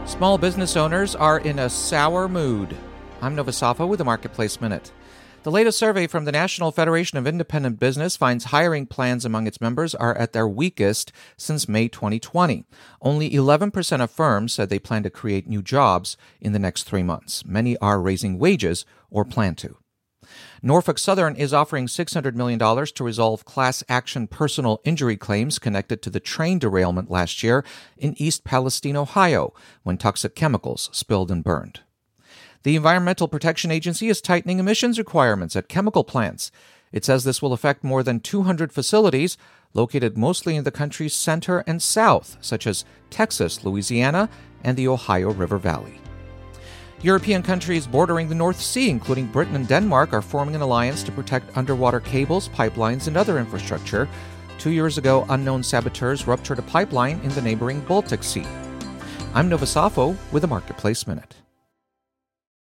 Small business owners are in a sour mood. I'm Nova Safo with the Marketplace Minute. The latest survey from the National Federation of Independent Business finds hiring plans among its members are at their weakest since May 2020. Only 11% of firms said they plan to create new jobs in the next 3 months. Many are raising wages or plan to. Norfolk Southern is offering $600 million to resolve class action personal injury claims connected to the train derailment last year in East Palestine, Ohio, when toxic chemicals spilled and burned. The Environmental Protection Agency is tightening emissions requirements at chemical plants. It says this will affect more than 200 facilities located mostly in the country's center and south, such as Texas, Louisiana, and the Ohio River Valley. European countries bordering the North Sea, including Britain and Denmark, are forming an alliance to protect underwater cables, pipelines, and other infrastructure. 2 years ago, unknown saboteurs ruptured a pipeline in the neighboring Baltic Sea. I'm Nova Safo with the Marketplace Minute.